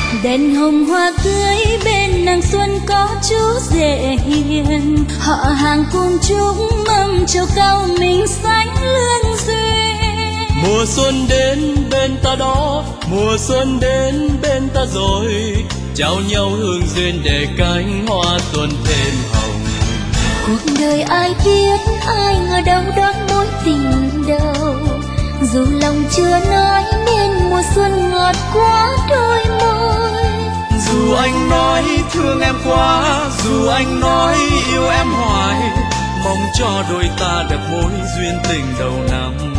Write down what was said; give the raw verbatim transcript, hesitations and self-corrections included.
Đèn hồng hoa cưới bên nàng xuân có chú rể hiền, họ hàng cùng chúng mâm trầu cao mình sánh lương duyên. Mùa xuân đến bên ta đó, mùa xuân đến bên ta rồi, trao nhau hương duyên để cánh hoa xuân thêm hồng. Cuộc đời ai biết ai ngờ đâu đón mối tình đầu, dù lòng chưa nói nên mùa xuân ngọt quá đôi môi. Dù anh nói thương em quá, dù anh nói yêu em hoài, mong cho đôi ta được mối duyên tình đầu năm.